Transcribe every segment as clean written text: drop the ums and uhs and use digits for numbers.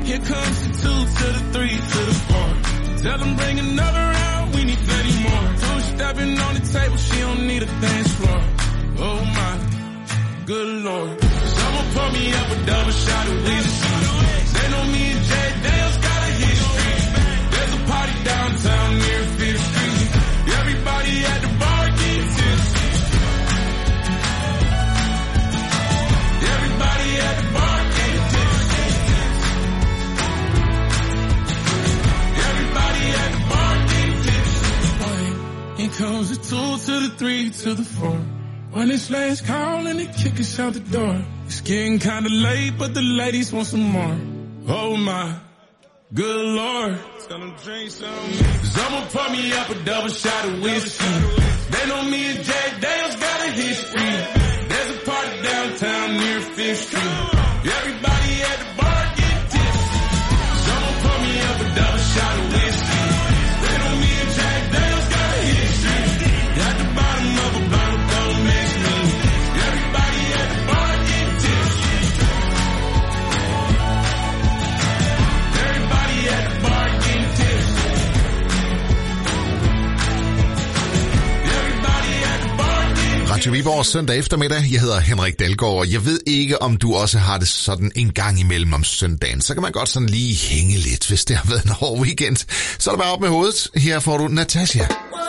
Here comes the 2 to the 3 to the 4. Tell them bring another round, we need plenty more. Two-stepping on the table, she don't need a dance floor. Oh my, good Lord. Someone pour me up a double shot of whiskey. They know me and Jay Dale's got a history. There's a party downtown near 5th Street. Everybody at the bar getting tipsy. Everybody at the bar getting tipsy. Everybody at the bar getting tipsy. Here comes the 2 to the 3 to the 4. When it's last call and they kick us out the door. It's getting kinda late, but the ladies want some more. Oh my, good Lord. Tell them drink some. Someone pour me up a double shot of whiskey. They know me and Jay Dale's got a history. There's a party downtown near 5th Street. Everybody at the bar get tipsy. Someone pour me up a double shot of whiskey. They know me and Jay Dale's got a history. At the bottom of a bottle, don't mix me. Everybody at the bar get tipsy. Everybody at the bar get tipsy. Everybody at the bar get tipsy. Radio Viborg søndag eftermiddag. Jeg hedder Henrik Dalgaard, og jeg ved ikke, om du også har det sådan en gang imellem om søndagen. Så kan man godt sådan lige hænge lidt, hvis det har været en hård weekend. Så er det bare op med hovedet. Her får du Natasha.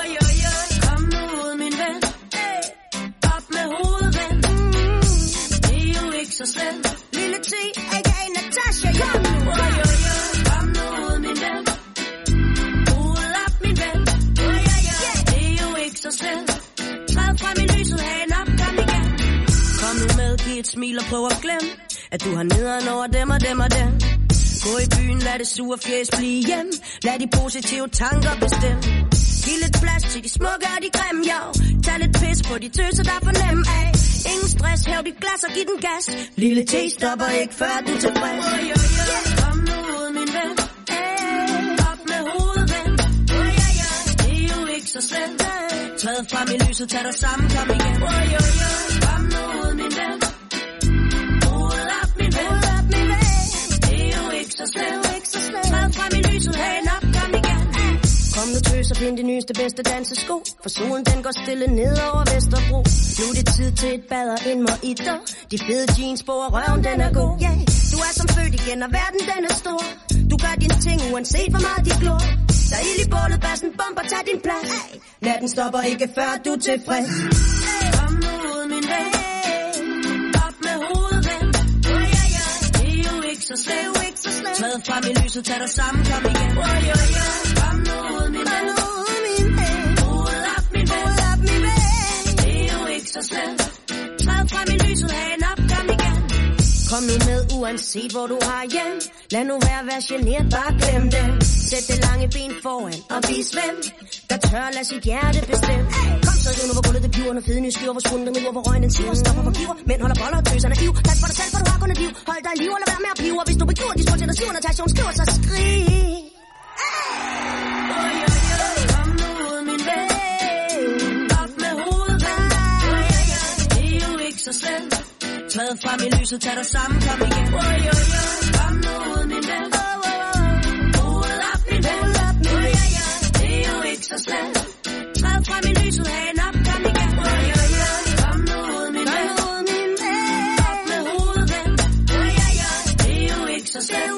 Så slem, lille T, a.k.a. Natasha, kom nu. Kom nu ud, min ven. Hoved op, min ven. Det er jo ikke så slemt. Træd frem i lyset, hagen op, kom igen. Kom nu med, giv et smil og prøv at glemme, at du har nederen over dem og dem og dem. Gå i byen, lad det sure fjes blive hjem. Lad de positive tanker bestemme. Giv lidt plads til de smukke og de grimme, jo. Tag lidt pis på de tøser, der er for nem af. Ingen stress, hæv dit glas og giv den gas. Lille T stopper ikke, før du er tilfreds. Kom nu ud, min ven. Op med hovedet, ven. Det er jo ikke så slemt. Træd frem i lyset, tag dig sammen, kom igen. Kom nu ud, min ven. Hovedet op, min ven. Det er jo ikke så slemt. Træd frem i lyset, hagen op, kom igen. Kom nu tøs og find de nyeste bedste dansesko. For solen den går stille ned over Vesterbro. Nu er det tid til et bad og en mojito. De fede jeans på og røven den er god. Yeah. Du er som født igen og verden den er stor. Du gør dine ting uanset hvor meget de glor. Der er ild i bålet, bassen bomber, tag din plads. Natten stopper ikke før du er tilfreds. Kom nu ud min ven. Op med hovedet ven. Det er jo ikke så slemt. Træd frem i lyset, tag dig sammen, kom igen. Kom nu ud min ven. Hovedet op min ven. Det er jo ikke så slemt. Træd frem i lyset, hagen op, kom igen. Kom nu med, uanset hvor du har hjem. Lad nu være generet, bare glem dem. Sæt det lange ben foran og vis hvem der tør lade sit hjerte bestemme. Kom så, riv nu hvor gulvet det piver. Når fede nye skiver, hvor skunden den hvor røgen den siver. Stopper for giver, mænd holder boller og tøserne iv. Pas for dig selv, for du har kun et liv. Hold dig i liv, eller vær med at pive. Og hvis du begiver de små til dig siver, Natasha hun skriver, så skrig. Kom nu ud, min ven. Op med hovedet, ven. Det er jo ikke så slemt. Træd frem i lyset, tag dig sammen, kom igen. Kom nu ud, min ven. Hovedet op, min ven. Det er jo ikke så slemt. Træd frem i lyset, hagen op, kom igen. Kom nu ud, min ven. Op med hovedet, ven. Det er jo ikke så slemt.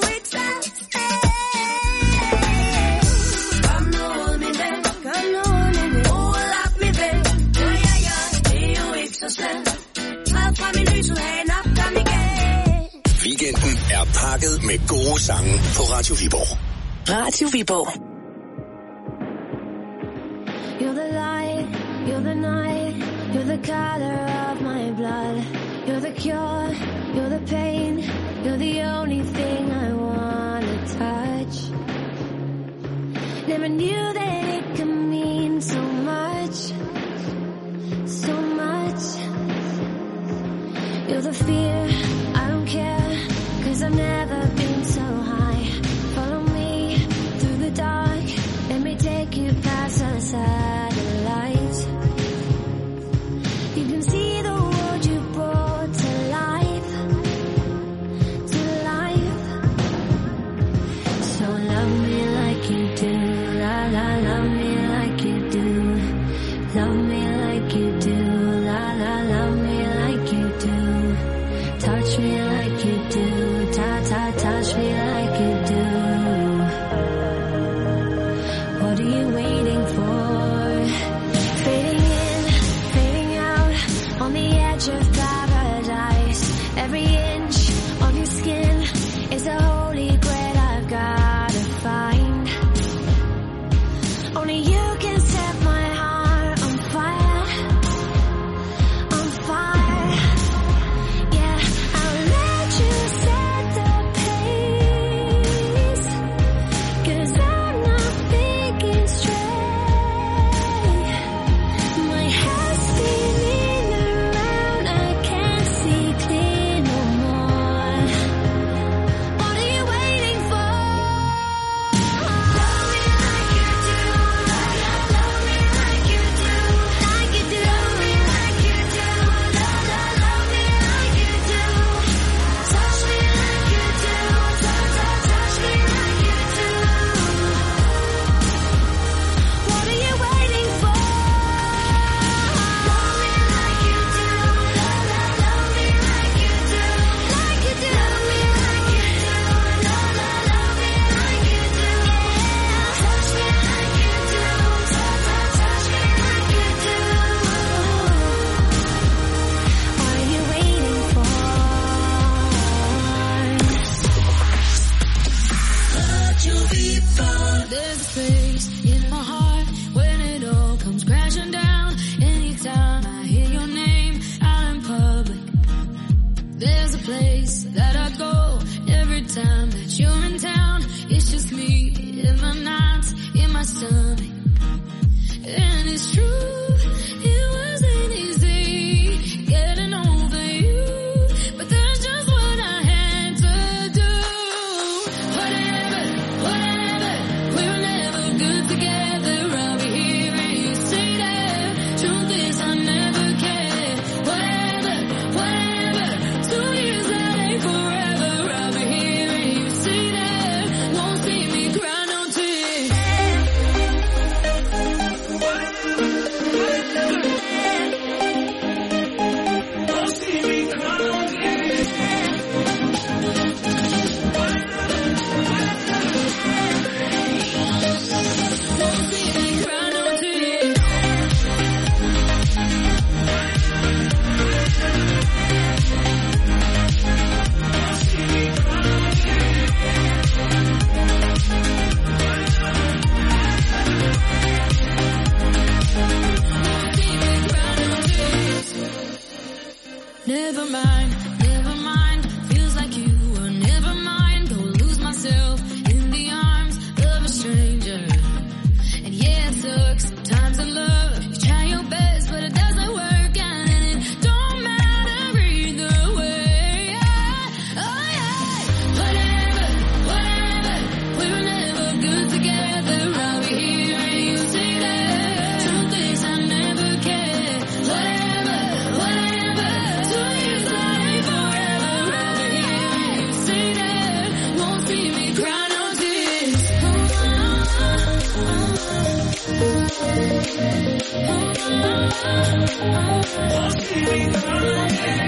Kom nu ud, min ven. Hovedet op, min ven. Det er jo ikke så slemt. Træd frem i lyset, hagen op, kom igen. Weekenden er pakket med gode sange på Radio Viborg. Radio Viborg. You're the light, you're the night, you're the color of my blood. You're the cure, you're the pain, you're the only thing I wanna touch. Never knew that it could mean so much, so much. You're the fear, I don't care, 'cause I've never been so high. Follow me through the dark, let me take you past the satellite. You can see the world you brought to life, to life. There's a place in my heart when it all comes crashing down. Anytime I hear your name out in public, there's a place that I go every time that you're in town. It's just me in the nights in my stomach, and it's true, it wasn't easy getting over you, but that's just what I had to do. Whatever, we were never good together. I'll be here and you say that. Truth is I never cared. Whatever, 2 years that ain't forever. I'll be here and you say that. Won't see me cry no tears. Won't see me cry no tears. Won't see me cry no tears. Never mind, feels like you were never mine. Go lose myself in the arms of a stranger. And yeah, it sucks sometimes in love. You try your best, but it doesn't work out, and it don't matter either way. Oh yeah, whatever, we were never good together. I'll be here and you say that. Truth is I never cared. Whatever, 2 years that ain't forever. I'll be here and you say that. Won't see me cry no tears. Won't see me cry no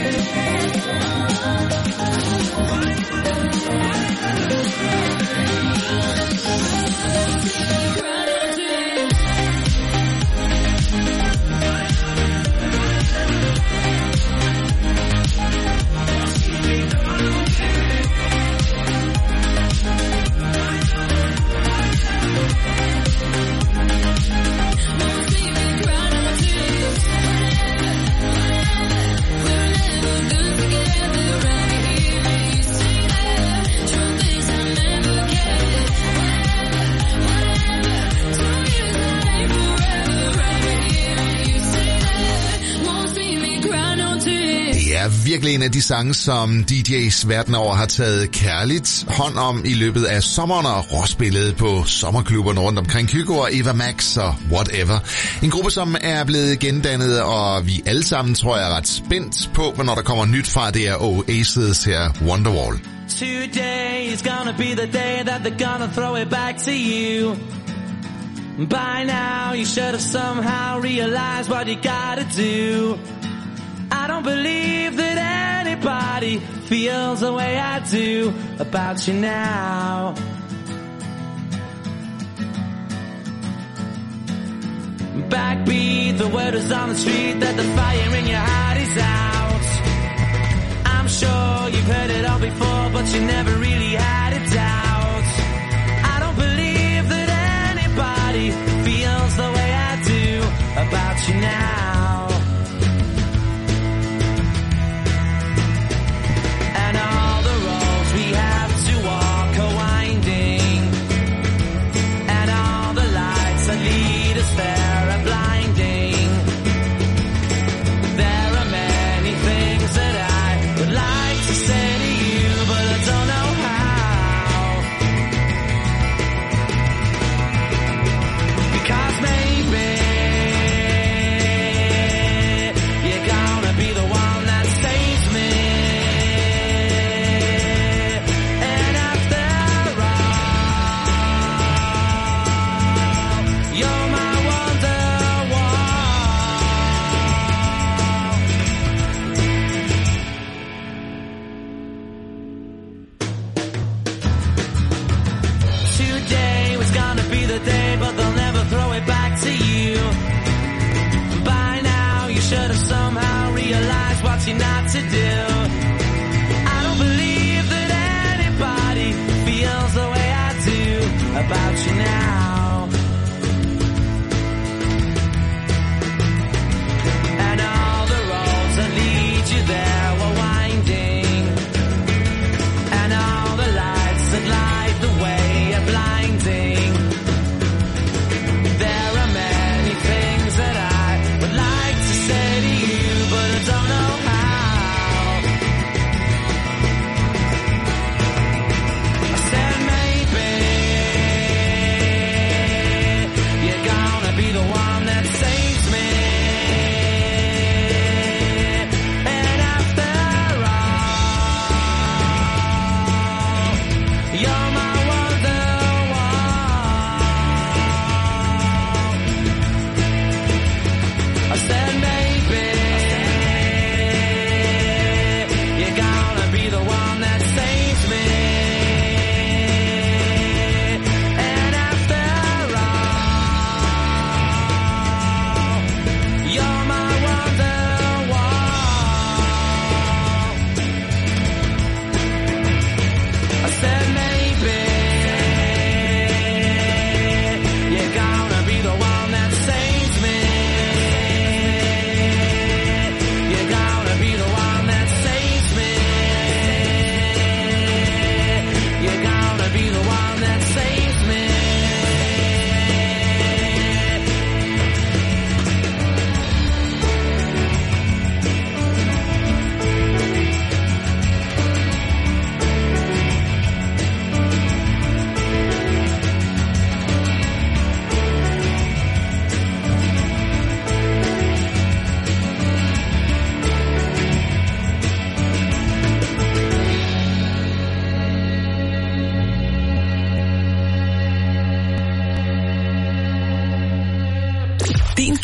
Virkelig en af de sange, som DJ's verden over har taget kærligt hånd om i løbet af sommeren og råspillet på sommerklubberne rundt omkring Kygo og Eva Max og Whatever. En gruppe, som er blevet gendannet, og vi alle sammen, tror jeg, er ret spændt på, hvornår der kommer nyt fra. Det er Oasis her, Wonderwall. Today is gonna be the day that they're gonna throw it back to you. By now you should have somehow realized what you gotta do. I don't believe that anybody feels the way I do about you now. Backbeat, the word is on the street that the fire in your heart is out. I'm sure you've heard it all before, but you never really had a doubt. I don't believe that anybody feels the way I do about you now. Not to do. I don't believe that anybody feels the way I do about you now.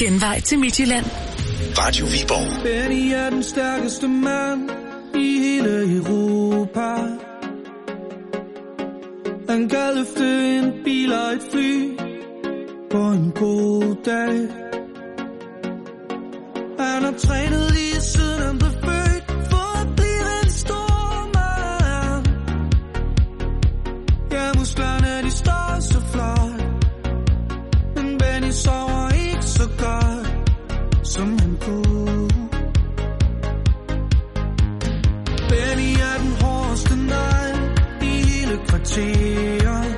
genvej til Midtjylland. Radio Viborg. Benny er den stærkeste mand i hele Europa. Han kan løfte en bil og et fly på en god dag. Han har trænet lige siden han blev født for at blive en stor mand. Ja, musklerne de står så flot, men Benny sover ikke så godt, som han kunne. Benny er den hårdeste negl i hele kvarteret.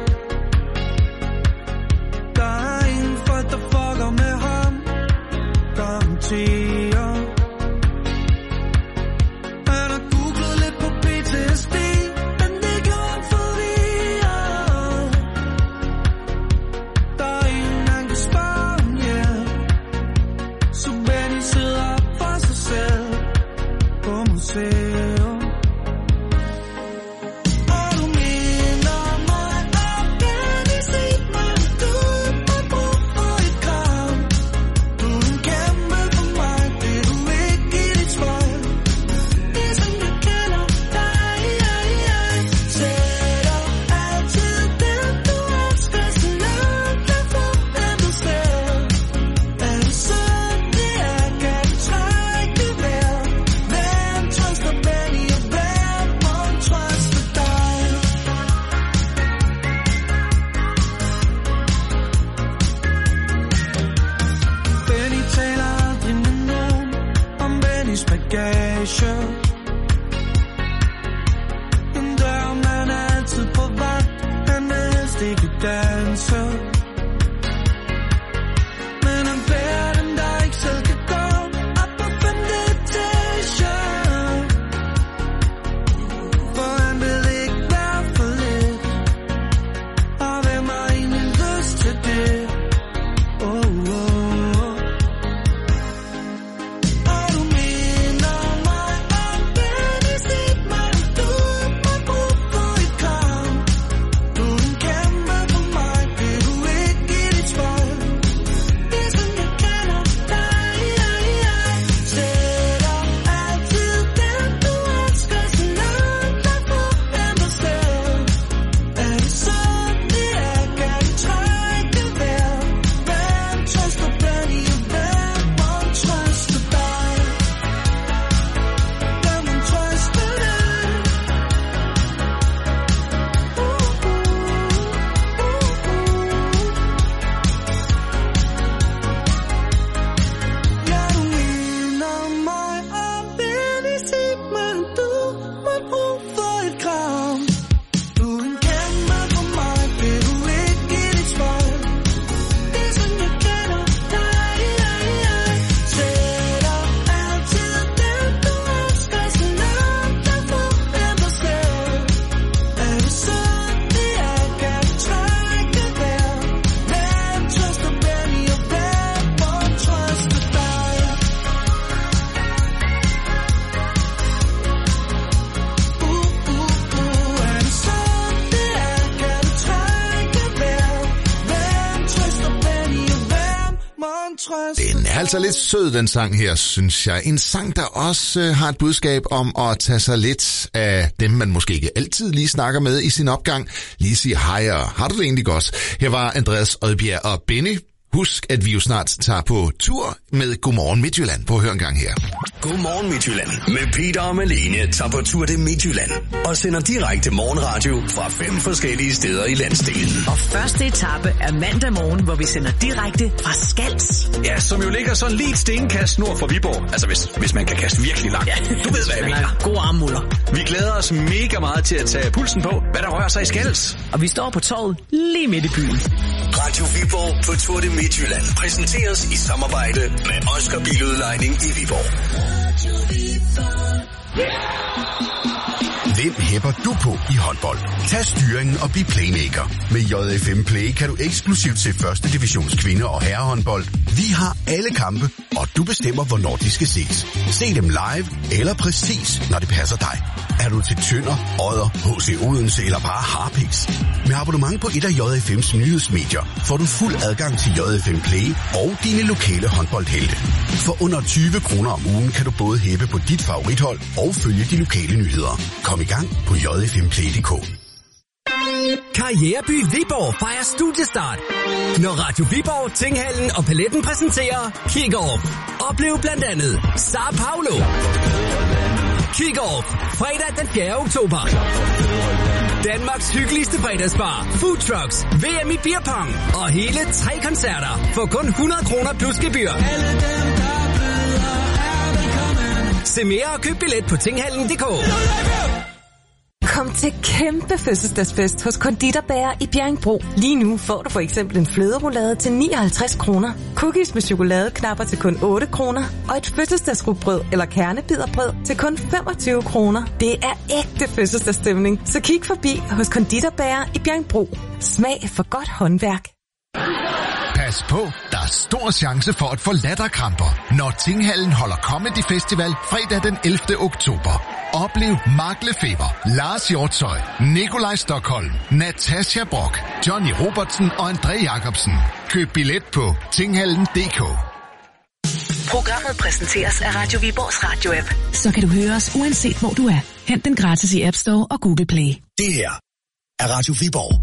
Der er ingen folk, der fucker med ham, garanterer. Han har googlet lidt på PTSD, men det gjorde ham forvirret. Der er ingen, han kan spørge om hjælp, så Benny sidder for sig selv på museum. Den er altså lidt sød, den sang her, synes jeg. En sang, der også har et budskab om at tage sig lidt af dem, man måske ikke altid lige snakker med i sin opgang. Lige sige hej, og har du det egentlig godt? Her var Andreas Odbjerg og Benny. Husk, at vi jo snart tager på tur med Godmorgen Midtjylland. På at høre en gang her. Godmorgen Midtjylland med Peter og Malene tager på tur til Midtjylland og sender direkte morgenradio fra 5 forskellige steder i landsdelen. Og første etape er mandag morgen, hvor vi sender direkte fra Skals. Ja, som jo ligger sådan lige et stenkast nord for Viborg. Altså hvis man kan kaste virkelig langt. Ja, du ved, hvad jeg mener. God armmuller. Vi glæder os mega meget til at tage pulsen på, hvad der rører sig i Skals. Og vi står på torvet lige midt i byen. Radio Viborg på tur til Midtjylland præsenteres i samarbejde med Oscar Biludlejning i Viborg. Hvem hæpper du på i håndbold? Tag styringen og bliv playmaker. Med JFM Play kan du eksklusivt se første divisions kvinde- og herrehåndbold. Vi har alle kampe, og du bestemmer, hvornår de skal ses. Se dem live eller præcis, når det passer dig. Er du til Tønder, Odder, H.C. Odense eller bare Harpiks? Med abonnement på et af JFM's nyhedsmedier får du fuld adgang til JFM Play og dine lokale håndboldhelte. For under 20 kroner om ugen kan du både hæppe på dit favorithold og følge de lokale nyheder. Kom i gang på jfmplay.dk. Karriereby Viborg fejrer studiestart. Når Radio Viborg, Tinghallen og Paletten præsenterer Kick-Off. Oplev blandt andet Sao Paulo. Kick-Off fredag den 4. oktober. Danmarks hyggeligste fredagsbar, food trucks, VM i beerpong og hele 3 koncerter for kun 100 kroner plus gebyr. Se mere og køb billet på tinghallen.dk. Kom til kæmpe fødselsdagsfest hos Konditorbærer i Bjerringbro. Lige nu får du for eksempel en fløderoulade til 59 kroner, cookies med chokoladeknapper til kun 8 kroner og et fødselsdagsrugbrød eller kernebiderbrød til kun 25 kroner. Det er ægte fødselsdagsstemning, så kig forbi hos Konditorbærer i Bjerringbro. Smag for godt håndværk. Pas på, der er stor chance for at få latterkramper, når Tinghallen holder Comedy Festival fredag den 11. oktober. Oplev Marklefeber, Lars Hjortshøj, Nikolaj Stockholm, Natasha Brock, Johnny Robertsen og André Jacobsen. Køb billet på tinghallen.dk. Programmet præsenteres af Radio Viborgs radio-app. Så kan du høre os uanset hvor du er. Hent den gratis i App Store og Google Play. Det her er Radio Viborg.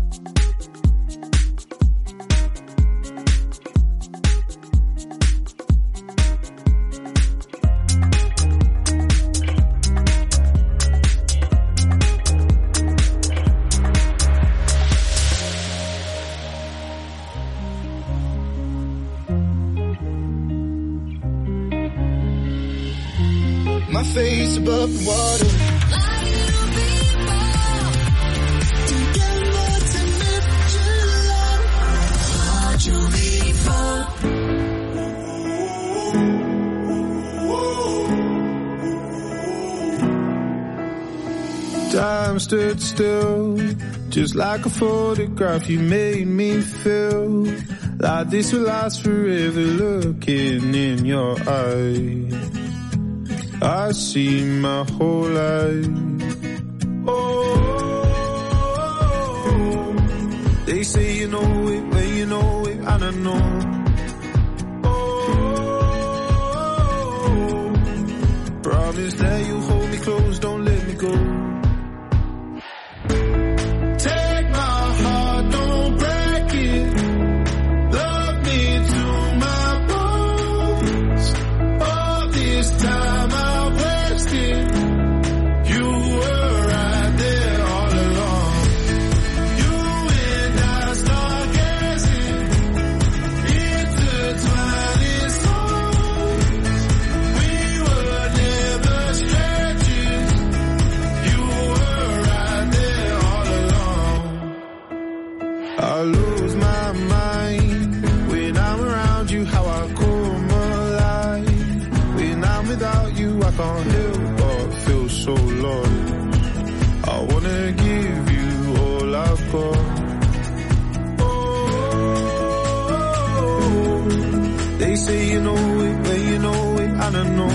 My face above the water. Time stood still, just like a photograph. You made me feel like this will last forever. Looking in your eyes, I see my whole life. Oh, they say you know it when you know it, and I know. Oh, promise that you hold me close, don't let me go. Take my heart, don't break it. Love me to my bones. All this time you were right there all along. You and I stargazing, intertwining souls. We were never strangers. You were right there all along. I lose my mind when I'm around you. How I come alive when I'm without you. I can't help so lost. I wanna give you all I've got. Oh, they say you know it when you know it, and I know.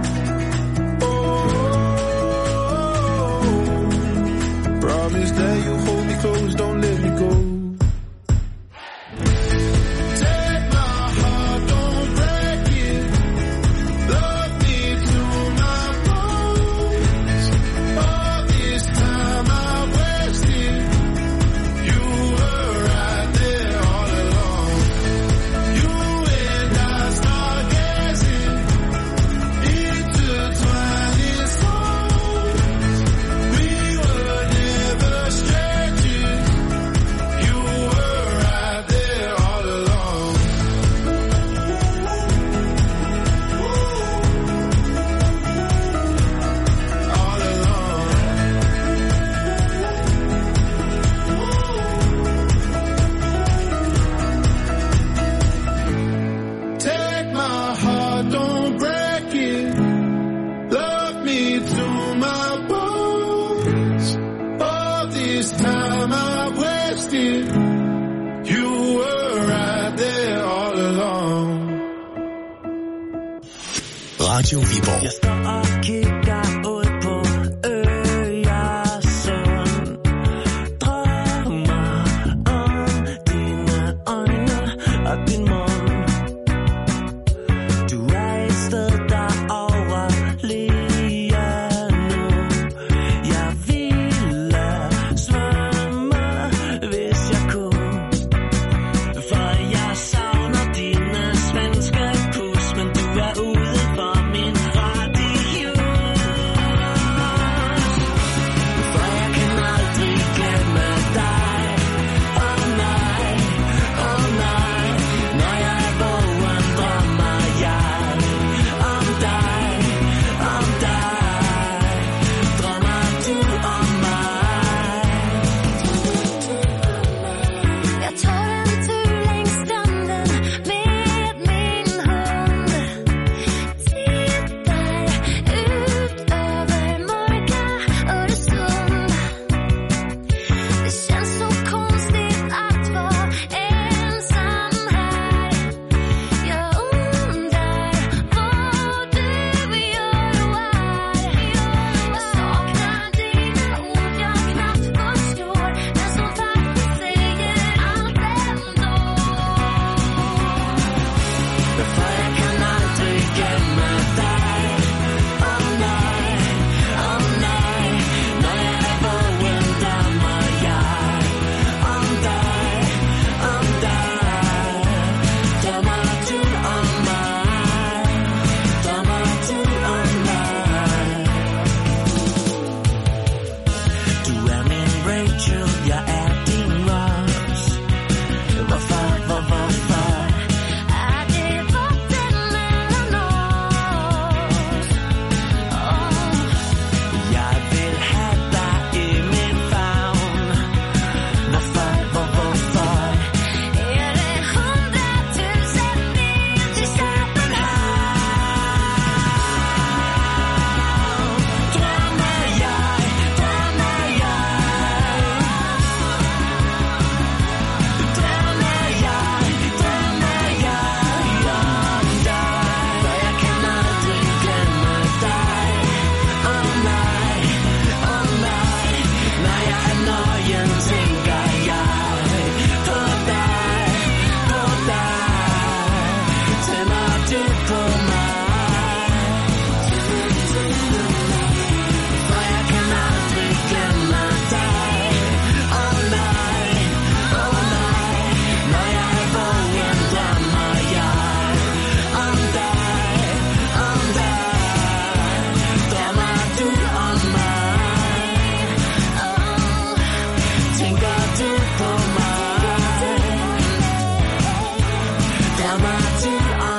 Oh, promise that you hold me close, don't let me go. Radio Viborg. Jeg står og kigger ud på øen.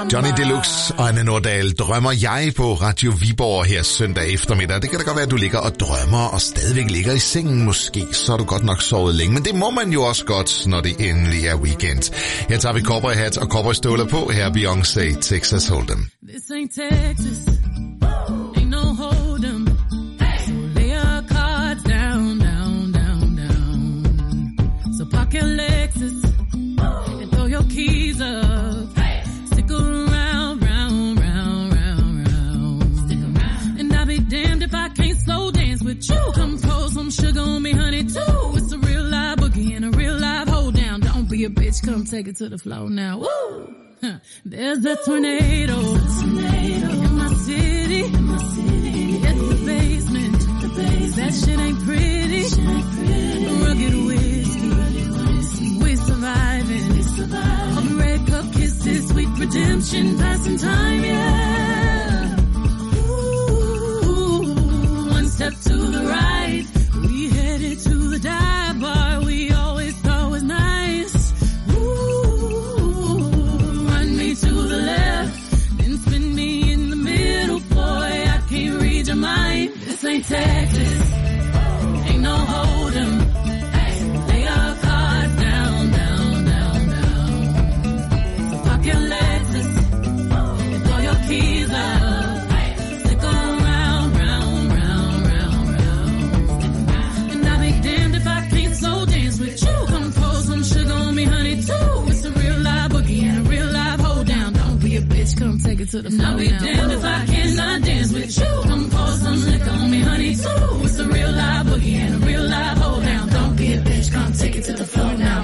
Johnny Deluxe og Anne Nordahl drømmer jeg på Radio Viborg her søndag eftermiddag. Det kan da godt være, at du ligger og drømmer og stadigvæk ligger i sengen måske. Så har du godt nok sovet længe, men det må man jo også godt, når det endelig er weekend. Her tager vi cowboyhat og cowboystøvler på. Her er Beyoncé, Texas Hold'em. This ain't Texas, ain't no Hold'em. So lay your cards down, down, down, down. So park your Lexus and throw your keys up. Stick around, round, round, round, round. Stick around. And I'll be damned if I can't slow dance with you. Come pour some sugar on me, honey, too. It's a real live boogie and a real live hold down. Don't be a bitch, come take it to the floor now. Woo! There's a tornado in my city. It's the basement. That shit ain't pretty. Rugged whiskey. We surviving. All the red cup kisses, sweet redemption, passing time, yeah. Ooh, one step to the right. We headed to the dive bar we always thought was nice. To the left, then spin me in the middle, boy, I can't read your mind. This ain't Texas, ain't no Hold'em. Lay your cards down, down, down, down. So park your Lexus and throw your keys up. Stick around, round, round, round, round. And I'll be damned if I can't slow dance with you. Come pour some sugar on me, honey, too. It's a real live boogie and a real live hold down. Don't be a bitch, come take it to the floor. I'll be damned if I cannot dance with you. Come pour some liquor on me, honey, too. It's a real live boogie and a real live hold down. Don't be a bitch, come take it to the floor now.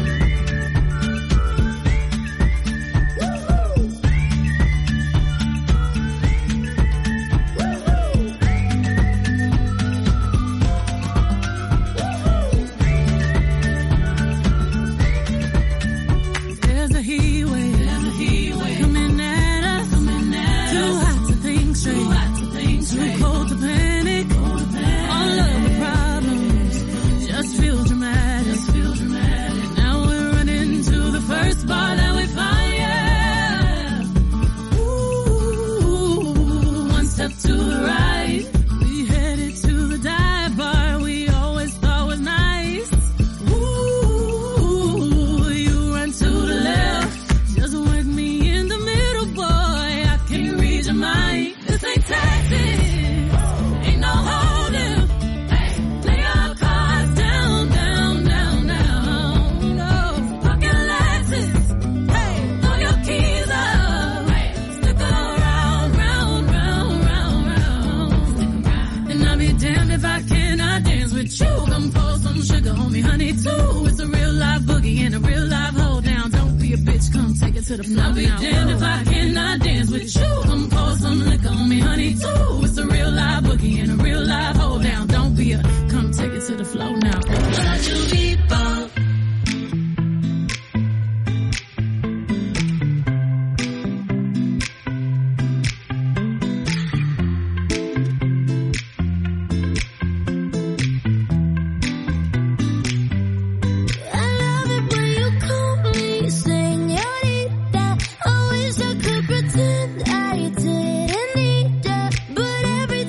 I'll be damned if I cannot dance with you. Come pour some liquor on me, honey, too. It's a real live boogie and a real live hold down. Don't be a, come take it to the floor now. Radio Viborg.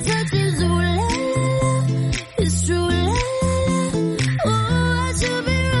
It's true, la la la. Oh, I should be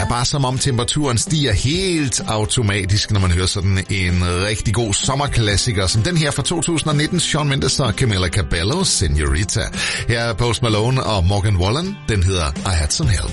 bare som om temperaturen stiger helt automatisk, når man hører sådan en rigtig god sommerklassiker, som den her fra 2019, Shawn Mendes og Camila Cabello, Señorita. Her er Post Malone og Morgan Wallen. Den hedder I Had Some Help.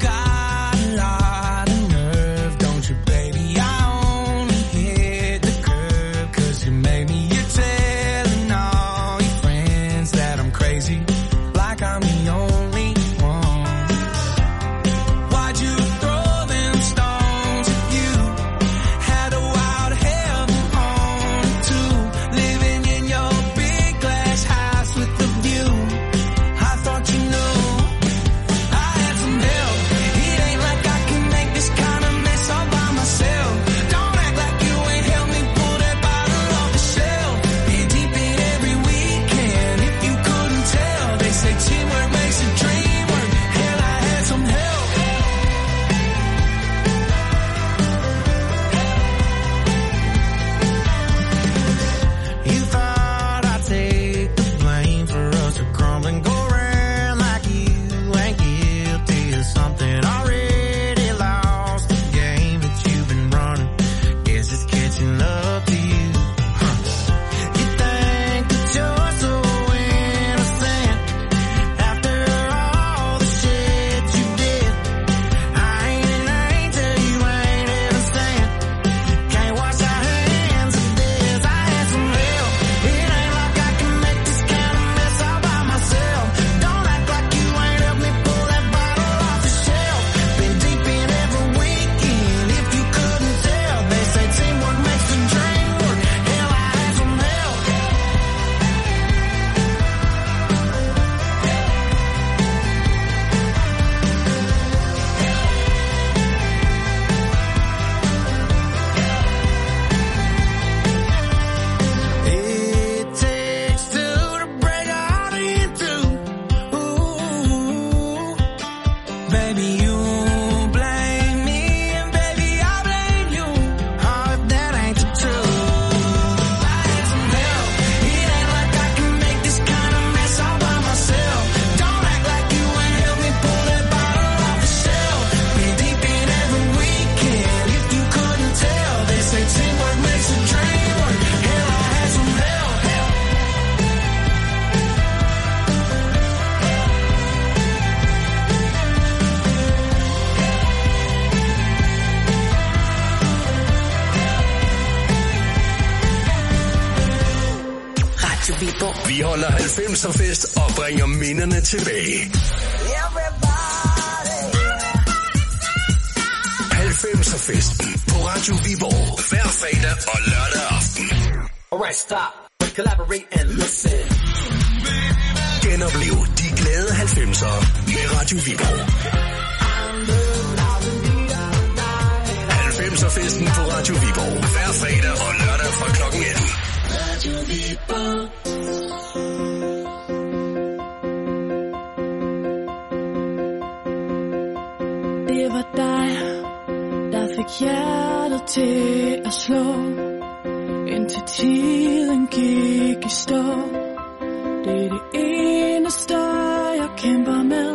Vi holder 90'er-fest og bringer minderne tilbage. 90'er-festen på Radio Viborg hver fredag og lørdag aften. Alright, stop. Collaborate and listen. Genoplev de glade 90'ere med Radio Viborg. 90'er-festen på Radio Viborg hver fredag og lørdag fra klokken 18. Radio Viborg. Det var dig, der fik hjertet til at slå, indtil tiden gik i stå. Det er det eneste, jeg kæmper med.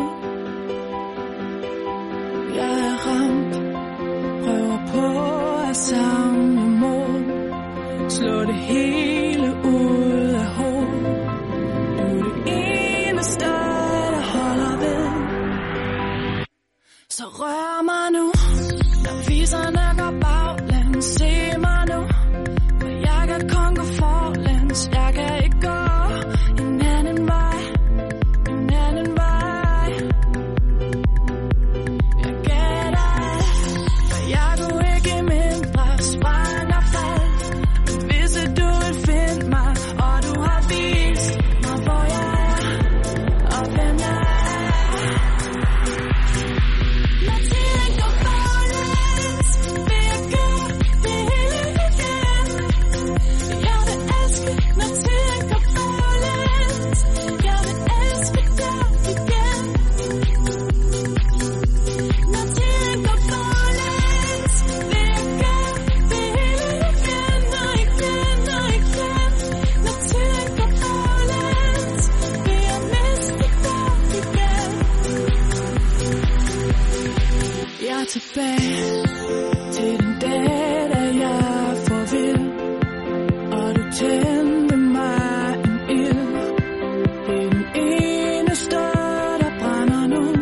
Jeg er ramt, prøver på at samle mod, slå det hele ud af hoved. Du er det eneste, der holder ved. Så rør mig nu, når viserne går baglæns. Se mig nu, for jeg kan kun gå forlæns. Jeg kan ikke gå en anden vej, en anden vej. Jeg gav dig, for jeg kunne ikke mindre. Sprang og faldt, hvis du vil finde mig. Og du har vist mig, hvor jeg er, og hvem jeg er. tændte mig en ild. Det er den eneste, der brænder nu.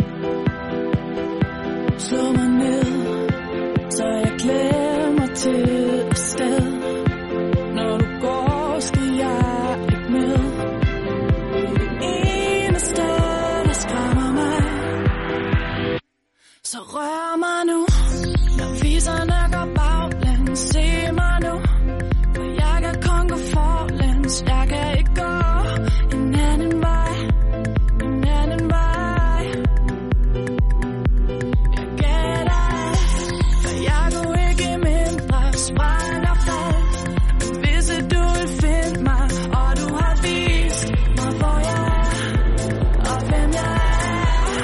Slå mig ned, så jeg glemmer til et sted. Når du går, skal jeg ikke med. Det er det eneste, der skræmmer mig. Så rør mig nu, når viserne går baglæns. Se mig nu, for jeg kan kun gå forlæns. Jeg kan ikke gå en anden vej, en anden vej. Jeg gætter af, for jeg kunne ikke mindre. Sprang og faldt, hvis du vil finde mig. Og du har vist mig, hvor jeg er, og hvem jeg er.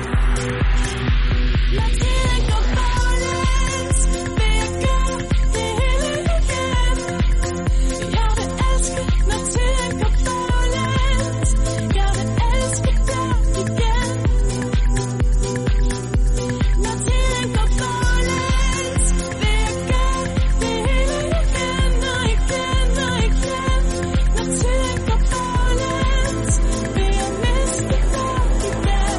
Når tiden går forlæns, vil jeg gøre det hele igen. Jeg vil elske, når tiden går forlæns. Jeg vil elske dig igen. Når tiden går forlæns, vil jeg gøre det hele igen og igen og igen. Når tiden går forlæns, vil jeg miste dig igen.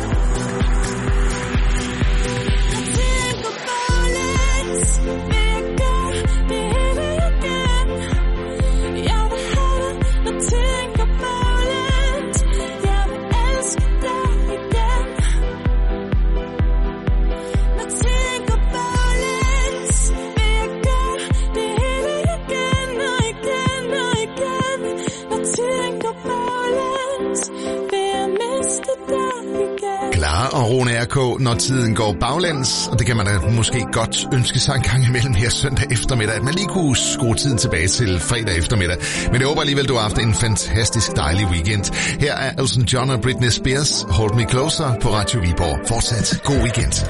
Når tiden går forlæns, vil jeg gøre det hele igen. Jeg vil have dig, når tiden går forlæns. Jeg vil elske dig igen. Når tiden går forlæns, vil jeg gøre det hele igen og igen og igen. Når tiden går forlæns, vil jeg miste dig igen. Clara og Rune R.K., når tiden går baglæns, og det kan man da måske godt ønske sig en gang imellem her søndag eftermiddag, at man lige kunne skrue tiden tilbage til fredag eftermiddag. Men jeg håber alligevel, du har haft en fantastisk dejlig weekend. Her er Elton John og Britney Spears, Hold Me Closer på Radio Viborg. Fortsat god weekend.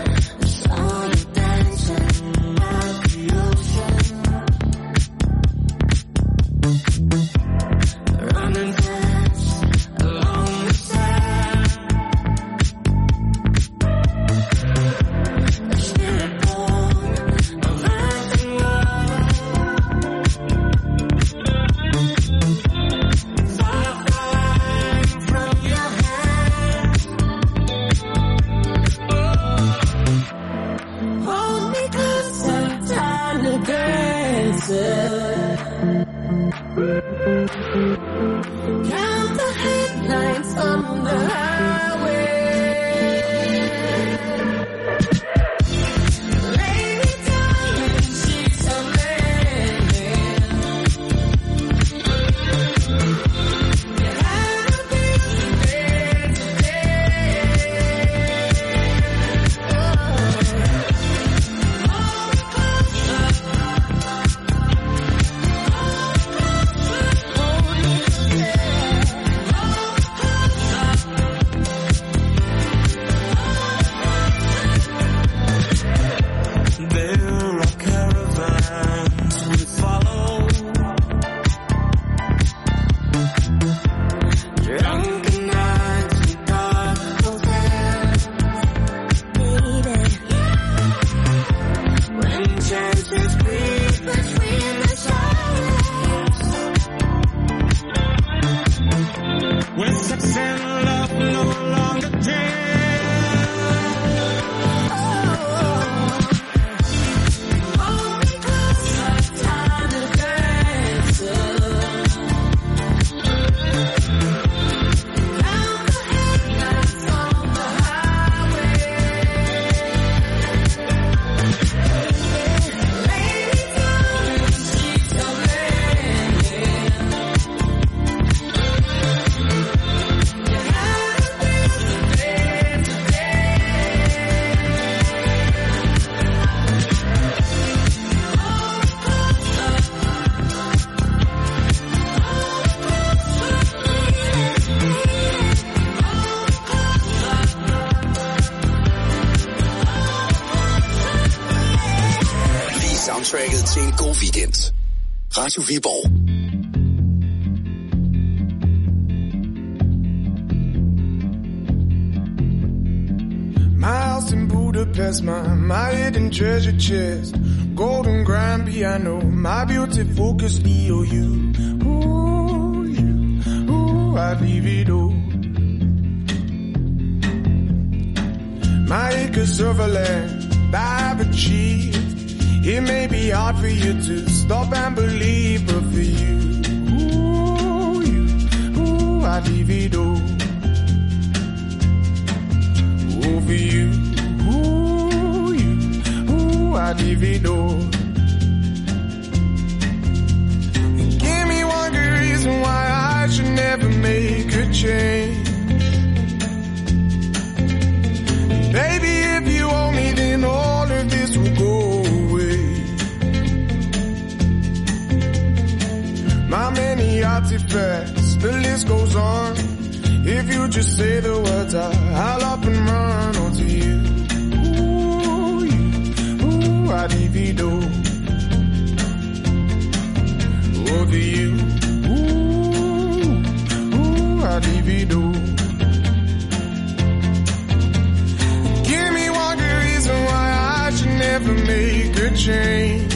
Hold me closer, time to dance. Count the headlights on the highway. Lay me down in sheets of linen. You had a beautiful day today. There are caravans we follow. Drunken nights and dark hotels. Baby, when chances creep between the shadows. When sex and love no longer dare. Hold me closer, time to dance. Count the headlights on the highway. Lay me down in sheets of linen. You had a beautiful day today. Lige soundtracket til en god weekend. Radio Viborg. My house in Budapest, my hidden treasure chest. golden grand piano, my beauty focus EOU. Ooh, you, ooh, I leave it all. My acres of land I've achieved. It may be hard for you to stop and believe, but for you, I leave it all. Oh, for you, I leave it all. Give me one good reason why I should never make a change. Baby, if you owe me, then all of this will go away. My many artifacts, the list goes on. If you just say the words, I'll up and run onto you. Ooh, I leave it all. Over you. Ooh, I leave it all. Give me one good reason why I should never make a change.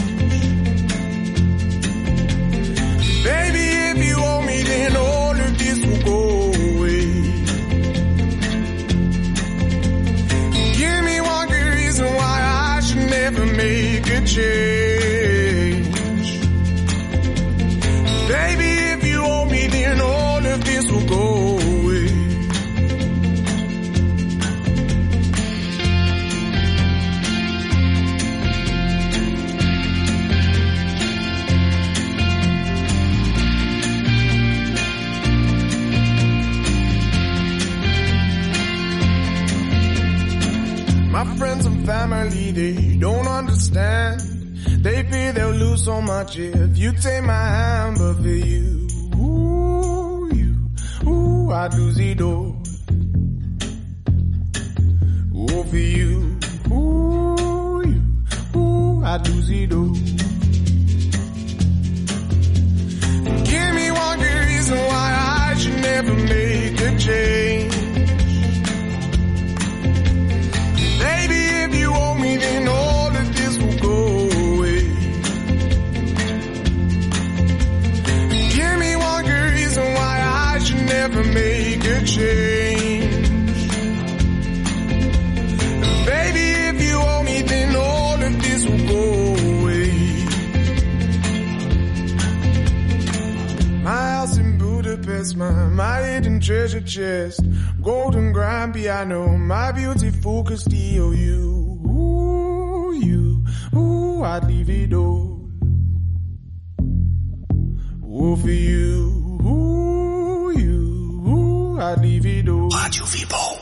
Baby, if you owe me, then all of this will go away. Give me one good reason why I should never make a change. Baby, if you owe me, then all of this will go away. My friends and family, they don't understand. They fear they'll lose so much if you take my hand. But for you, I'd lose it all. Oh, for you, I'd lose it all. Give me one good reason why I should never make a change. Baby, if you owe me, then all of this will go away. Give me one good reason why I should never make a change. Baby, if you owe me, then all of this will go away. My house in Budapest, my hidden treasure chest, golden grand piano, my beauty focus EOU. I'd leave it all. Oh, for you, I'd leave it all. Radio Viborg.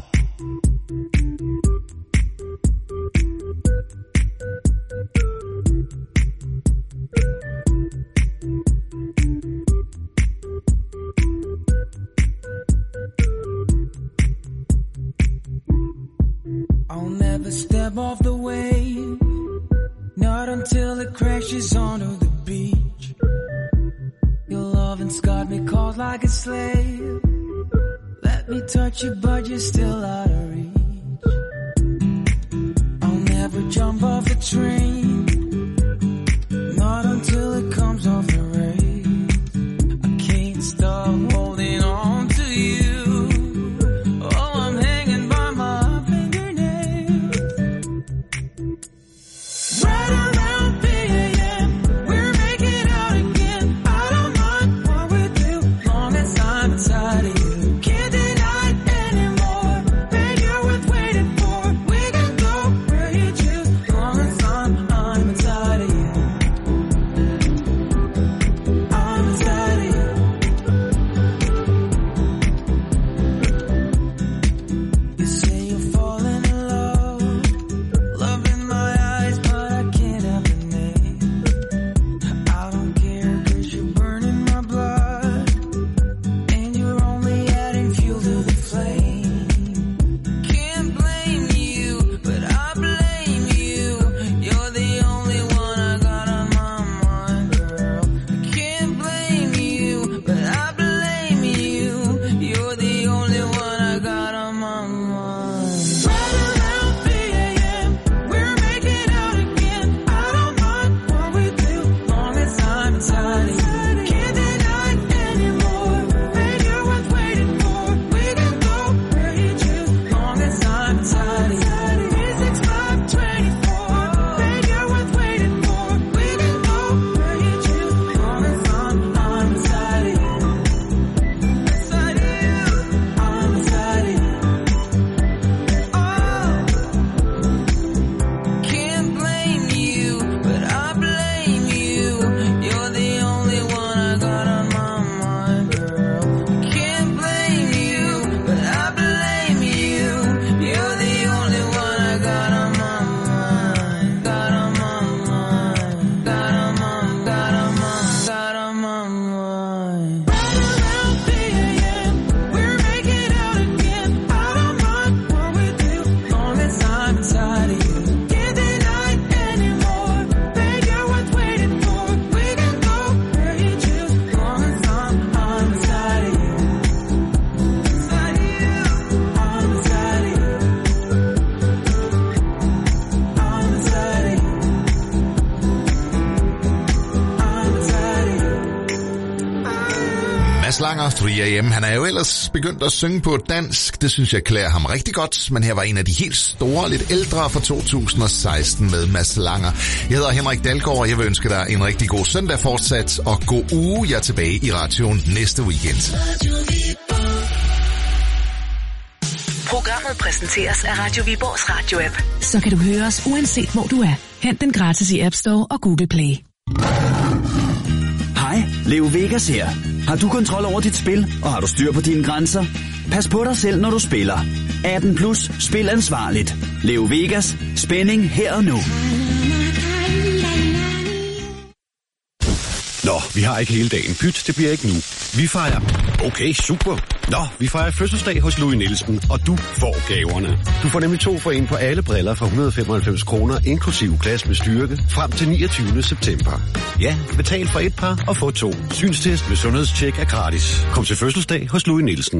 I'll never step off the wave, not until it crashes onto the beach. Your loving scarred me cold like a slave. Let me touch you, but you're still out of reach. I'll never jump off a train, not until it comes off the rails. I can't stop holding on to you. Oh, I'm hanging by my fingernails. Right around 3 a.m., we're making out again. I don't mind what we do, long as I'm inside of you. Can't deny it anymore, babe, you're worth waiting for. We can go where you choose, long as I'm on Mads Langer, 3AM, han er jo ellers begyndt at synge på dansk. Det synes jeg klæder ham rigtig godt, men her var en af de helt store, lidt ældre fra 2016 med Mads Langer. Jeg hedder Henrik Dalgaard, og jeg vil ønske dig en rigtig god søndag fortsat, og god uge. Jeg er tilbage i radioen næste weekend. Programmet præsenteres af Radio Viborgs radio-app. Så kan du høre os uanset hvor du er. Hent den gratis i App Store og Google Play. Hej, Leo Vegas her. Har du kontrol over dit spil, og har du styr på dine grænser? Pas på dig selv, når du spiller. 18 plus, spil ansvarligt. Leo Vegas, spænding her og nu. Nå, vi har ikke hele dagen. Pyt, det bliver ikke nu. Vi fejrer... Okay, super. Nå, vi fejrer fødselsdag hos Louis Nielsen, og du får gaverne. Du får nemlig 2 for 1 på alle briller fra 195 kroner, inklusiv glas med styrke, frem til 29. september. Ja, betal for et par og få 2. Synstest med sundhedstjek er gratis. Kom til fødselsdag hos Louis Nielsen.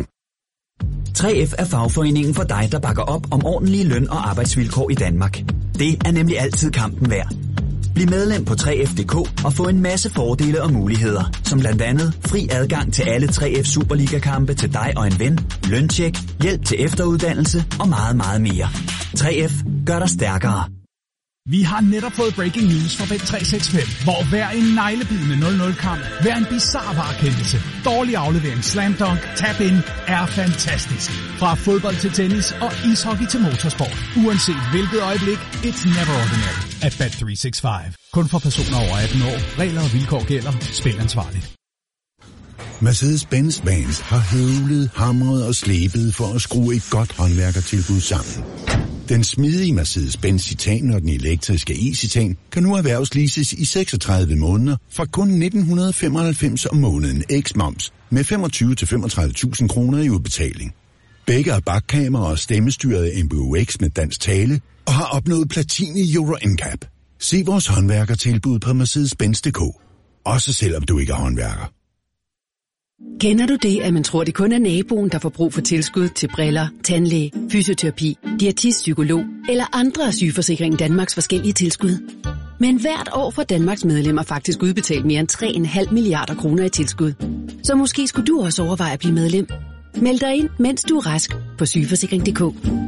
3F er fagforeningen for dig, der bakker op om ordentlige løn- og arbejdsvilkår i Danmark. Det er nemlig altid kampen værd. Bliv medlem på 3F.dk og få en masse fordele og muligheder, som blandt andet fri adgang til alle 3F Superliga-kampe til dig og en ven, løntjek, hjælp til efteruddannelse og meget, meget mere. 3F gør dig stærkere. Vi har netop fået breaking news fra Bet365, hvor hver en neglebidende 0-0-kamp, hver en bizarre varekendelse, dårlig aflevering, slam dunk, tap-in er fantastisk. Fra fodbold til tennis og ishockey til motorsport. Uanset hvilket øjeblik, it's never ordinary at Bet365. Kun for personer over 18 år. Regler og vilkår gælder. Spil ansvarligt. Mercedes-Benz Vans har høvlet, hamret og slebet for at skrue et godt håndværkertilbud sammen. Den smidige Mercedes-Benz Citan og den elektriske e-Citan kan nu erhvervsleases i 36 måneder fra kun 1995 om måneden ex-moms med 25-35.000 kroner i udbetaling. Begge har bakkamera og stemmestyret MBUX med dansk tale og har opnået platin i Euro NCAP. Se vores håndværkertilbud på Mercedes-Benz.dk. Også selvom du ikke er håndværker. Kender du det, at man tror, det kun er naboen, der får brug for tilskud til briller, tandlæge, fysioterapi, diætist, psykolog eller andre af Sygeforsikringen Danmarks forskellige tilskud? Men hvert år får Danmarks medlemmer faktisk udbetalt mere end 3,5 milliarder kroner i tilskud. Så måske skulle du også overveje at blive medlem. Meld dig ind, mens du er rask på Sygeforsikring.dk.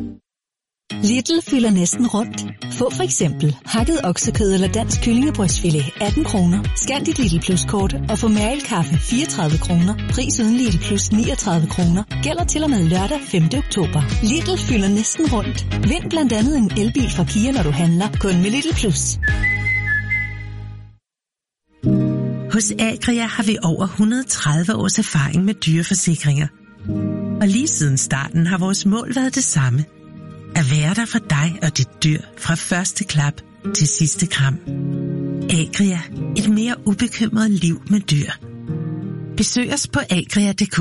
Lidl fylder næsten rundt. Få for eksempel hakket oksekød eller dansk kyllingebrystfilet 18 kroner. Scan dit Lidl Plus-kort og få Mærelkaffe 34 kroner. Pris uden Lidl Plus 39 kroner. Gælder til og med lørdag 5. oktober. Lidl fylder næsten rundt. Vind blandt andet en elbil fra Kia, når du handler. Kun med Lidl Plus. Hos Agria har vi over 130 års erfaring med dyreforsikringer. Og lige siden starten har vores mål været det samme. At være der for dig og dit dyr fra første klap til sidste kram. Agria, et mere ubekymret liv med dyr. Besøg os på agria.dk.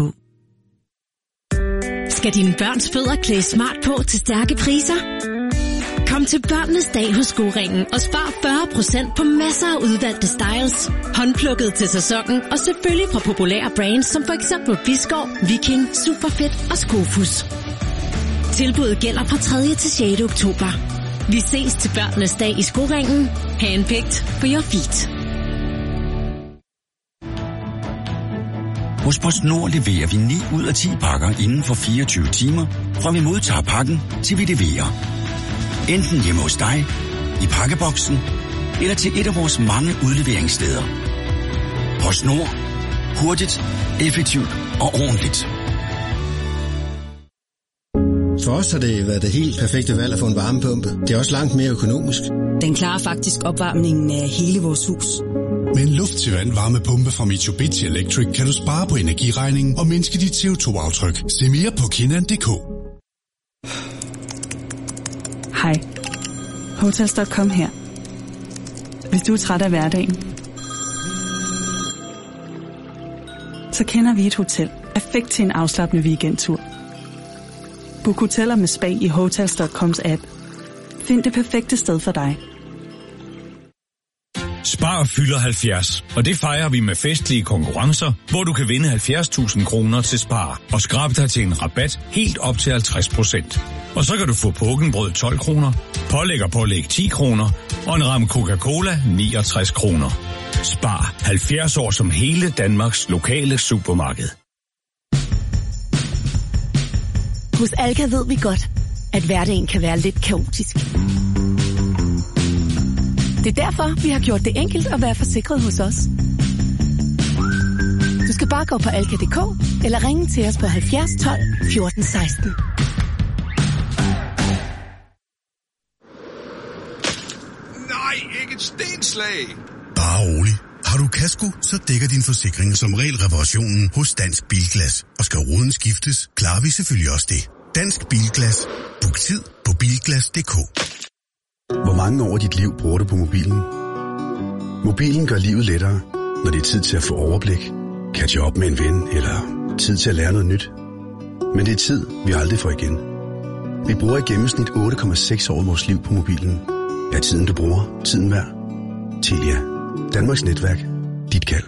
Skal dine børns fødder klæde smart på til stærke priser? Kom til Børnenes Dag hos Skoringen og spar 40% på masser af udvalgte styles. Håndplukket til sæsonen og selvfølgelig fra populære brands som for eksempel Biskov, Viking, Superfit og Skofus. Tilbuddet gælder fra 3. til 6. oktober. Vi ses til Børnenes Dag i Skoringen. Handpicked for your feet. Hos PostNord leverer vi 9 ud af 10 pakker inden for 24 timer, fra vi modtager pakken til vi leverer. Enten hjemme hos dig, i pakkeboksen, eller til et af vores mange udleveringssteder. PostNord. Hurtigt, effektivt og ordentligt. For os har det været det helt perfekte valg at få en varmepumpe. Det er også langt mere økonomisk. Den klarer faktisk opvarmningen af hele vores hus. Med en luft-til-vand varmepumpe fra Mitsubishi Electric kan du spare på energiregningen og mindske dit CO2-aftryk. Se mere på Kinan.dk. Hej. Hotels.com her. Hvis du er træt af hverdagen, så kender vi et hotel. Perfekt til en afslappende weekendtur. Book hoteller med spa i Hotels.coms app. Find det perfekte sted for dig. Spar fylder 70, og det fejrer vi med festlige konkurrencer, hvor du kan vinde 70.000 kroner til Spar og skrabe dig til en rabat helt op til 50%. Og så kan du få pukkenbrød 12 kroner, pålæg 10 kroner og en ramme Coca-Cola 69 kroner. Spar 70 år som hele Danmarks lokale supermarked. Hos Alka ved vi godt, at hverdagen kan være lidt kaotisk. Det er derfor, vi har gjort det enkelt at være forsikret hos os. Du skal bare gå på alka.dk eller ringe til os på 70 12 14 16. Nej, ikke et stenslag! Bare rolig. Har du kasko, så dækker din forsikring som regel reparationen hos Dansk Bilglas. Og skal ruden skiftes, klarer vi selvfølgelig også det. Dansk Bilglas. Book tid på bilglas.dk. Hvor mange år af dit liv bruger du på mobilen? Mobilen gør livet lettere, når det er tid til at få overblik, catche op med en ven eller tid til at lære noget nyt. Men det er tid, vi aldrig får igen. Vi bruger i gennemsnit 8,6 år af vores liv på mobilen. Er tiden, du bruger, tiden værd? Telia. Danmarks netværk. Dit kald.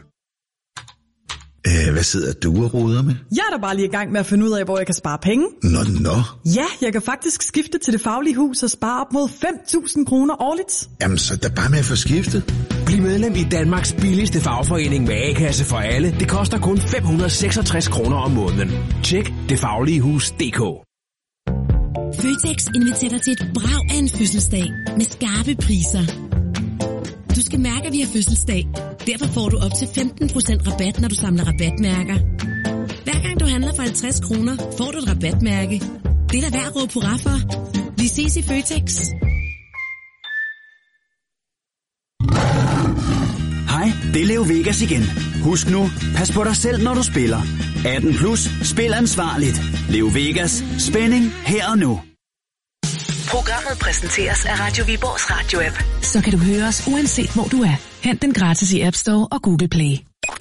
Hvad sidder du og roder med? Jeg er da bare lige i gang med at finde ud af, hvor jeg kan spare penge. Nå. Ja, jeg kan faktisk skifte til Det Faglige Hus og spare op mod 5.000 kroner årligt. Jamen, så er bare med at få skiftet. Bliv medlem i Danmarks billigste fagforening med A-kasse for alle. Det koster kun 566 kroner om måneden. Tjek detfagligehus.dk. Føtex inviterer dig til et brag af en fødselsdag med skarpe priser. Du skal mærke, at vi har fødselsdag. Derfor får du op til 15% rabat, når du samler rabatmærker. Hver gang du handler for 50 kroner, får du et rabatmærke. Det er da værd at råbe hurra for. Vi ses i Føtex. Hej, det er Leo Vegas igen. Husk nu, pas på dig selv, når du spiller. 18 plus, spil ansvarligt. Leo Vegas, spænding her og nu. Programmet præsenteres af Radio Viborgs radio-app. Så kan du høre os uanset hvor du er. Hent den gratis i App Store og Google Play.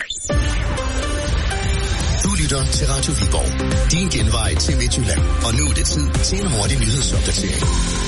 Du lytter til Radio Viborg. Din genvej til Midtjylland. Og nu er det tid til en hurtig nyhedsopdatering.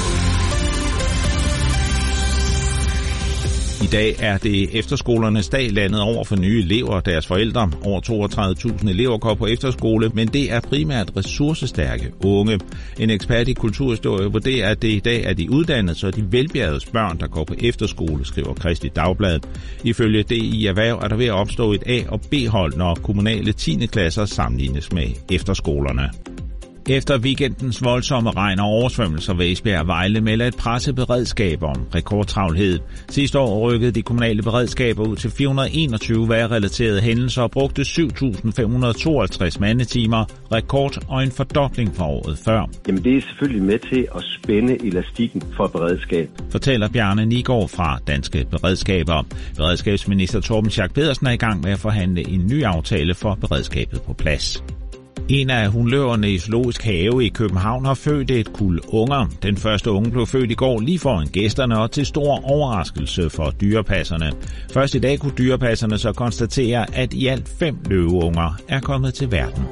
I dag er det efterskolernes dag landet over for nye elever og deres forældre. Over 32.000 elever går på efterskole, men det er primært ressourcestærke unge. En ekspert i kulturhistorie vurderer, at det i dag er de uddannede, så de velbjærgede børn, der går på efterskole, skriver Kristi Dagblad. Ifølge DI Erhverv er der ved at opstå et A- og B-hold, når kommunale 10. klasser sammenlignes med efterskolerne. Efter weekendens voldsomme regn og oversvømmelser ved Esbjerg og Vejle melder et presseberedskab om rekordtravlhed. Sidste år rykkede de kommunale beredskaber ud til 421 vejrrelaterede hændelser og brugte 7.552 mandetimer, rekord og en fordobling fra året før. Jamen det er selvfølgelig med til at spænde elastikken for beredskab. Fortæller Bjarne Nigård fra Danske Beredskaber. Beredskabsminister Torben Schack Pedersen er i gang med at forhandle en ny aftale for beredskabet på plads. En af hunløverne i Zoologisk Have i København har født et kuld unger. Den første unge blev født i går lige foran gæsterne og til stor overraskelse for dyrepasserne. Først i dag kunne dyrepasserne så konstatere, at i alt 5 løveunger er kommet til verden.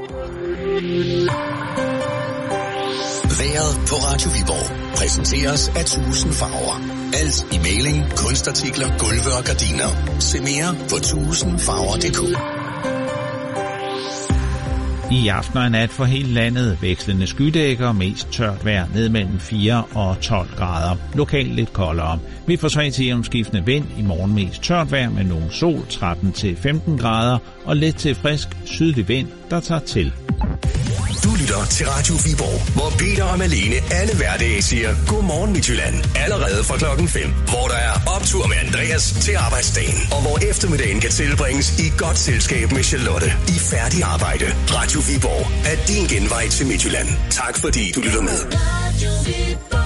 Vejret på Radio Viborg præsenteres af 1000 farver. Alt i maling, kunstartikler, gulve og gardiner. Se mere på 1000farver.dk. I aften og nat for hele landet vekslende skydækker og mest tørt vejr ned mellem 4 og 12 grader. Lokalt lidt koldere. Vi får svag til jævnskiftende vind. I morgen mest tørt vejr med nogen sol 13 til 15 grader og let til frisk sydlig vind, der tager til. Du lytter til Radio Viborg, hvor Peter og Malene alle hverdage siger Godmorgen Midtjylland. Allerede fra klokken 5, hvor der er optur med Andreas til arbejdsdagen. Og hvor eftermiddagen kan tilbringes i godt selskab med Charlotte i færdig arbejde. Radio Viborg er din genvej til Midtjylland. Tak fordi du lytter med. Radio Viborg.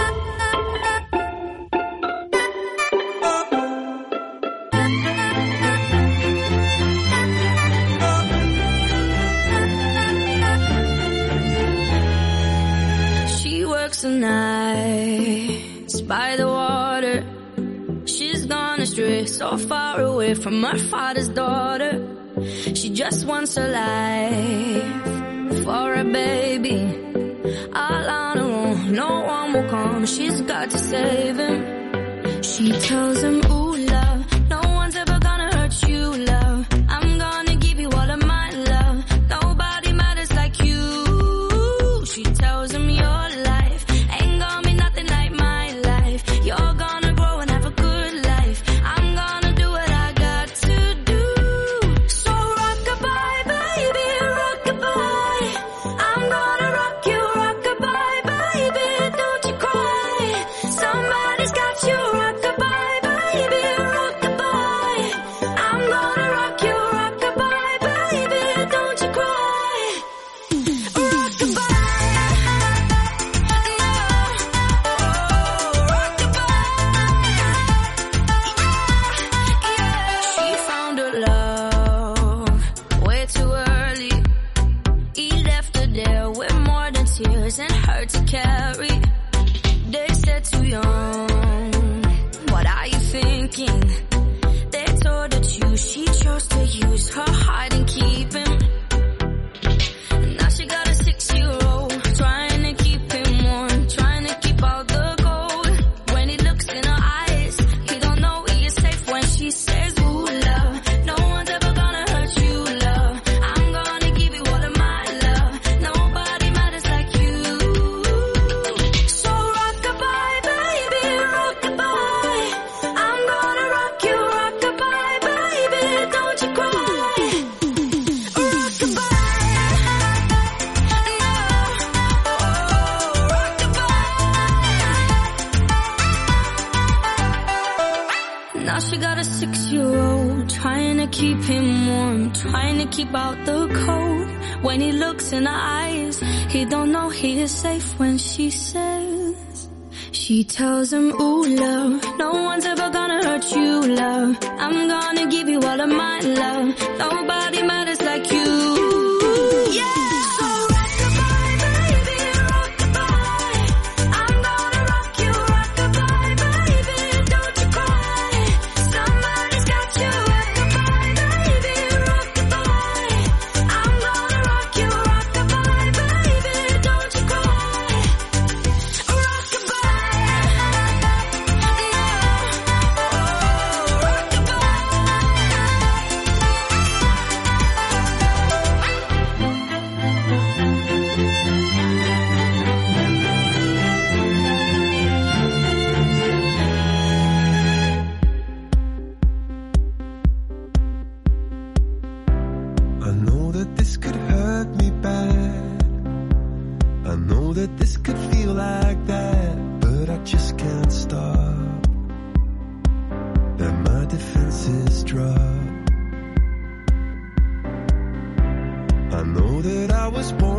Nights by the water, she's gone astray, so far away from her father's daughter. She just wants a life for a baby, all on her own. No one will come, she's got to save him. She tells him, ooh love, no one's ever gonna hurt you, love. I'm gonna give you all of my love. Nobody matters like you. She tells him your life ain't gonna be nothing like my life. You're gonna grow and have a good life. I'm gonna do what I got to do. So rock-a-bye, baby, rock-a-bye. I'm gonna rock you right. keep him warm, trying to keep out the cold. When he looks in her eyes, he don't know he is safe when she says. She tells him, ooh, love, no one's ever gonna hurt you, love. I'm gonna give you all of my love. Nobody matters like you. Yeah! I know that I was born